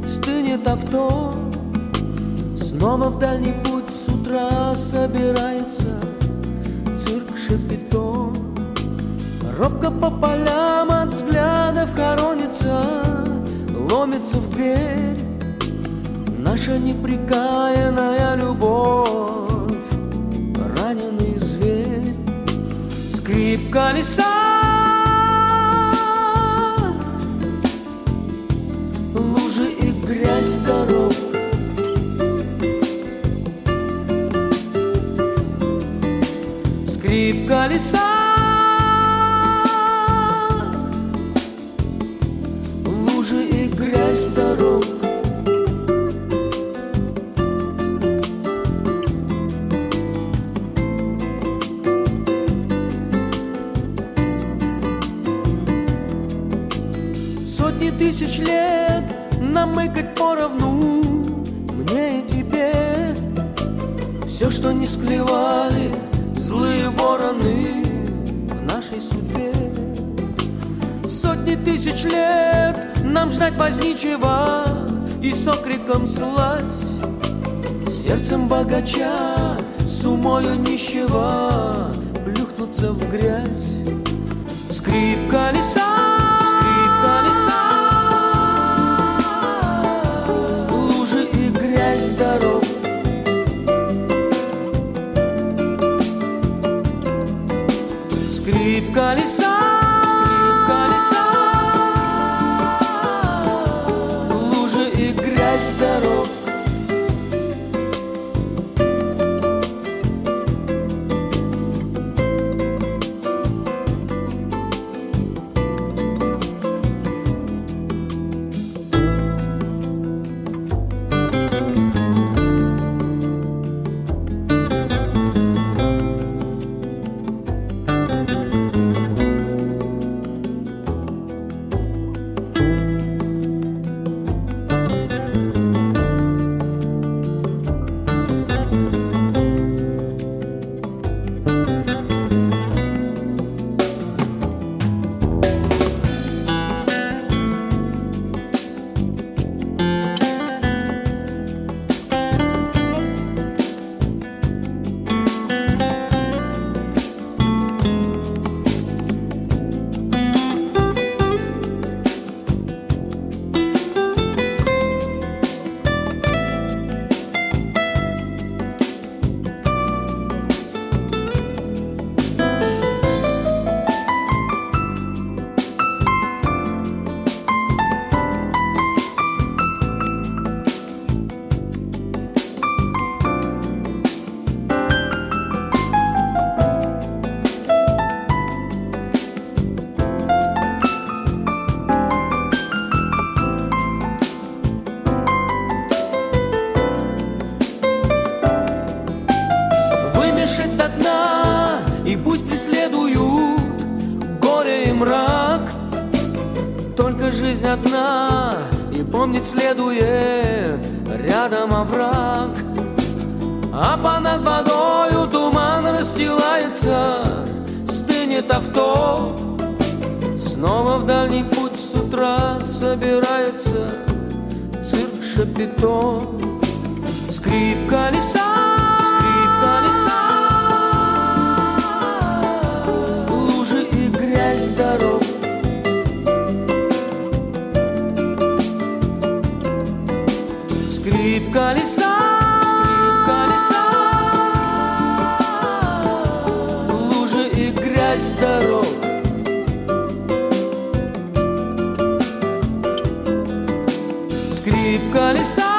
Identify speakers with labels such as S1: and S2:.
S1: стынет авто. Снова в дальний путь с утра собирается цирк Шапито. Робко по полям от взглядов хоронится, ломится в дверь наша непрекаянная любовь, раненый зверь. Скрип колеса, лужи и грязь дорог. Скрип колеса, лужи и грязь дорог. Сотни тысяч лет намыкать поровну мне и тебе. Все, что не склевали злые вороны в нашей судьбе. Сотни тысяч лет нам ждать возничего и с окриком слазь, сердцем богача, с умою нищего плюхнуться в грязь. Скрип колеса, скрип колеса, лужи и грязь дорог. Скрип колеса, скрип колеса, лужи и грязь дорог. До дна, и пусть преследуют горе и мрак. Только жизнь одна, и помнить следует рядом овраг. А понад водою туман расстилается, стынет авто. Снова в дальний путь с утра собирается цирк Шапито. Скрип колеса, скрип колеса, лужи и грязь дорог. Скрип колеса, скрип колеса, лужи и грязь дорог. Скрип колеса,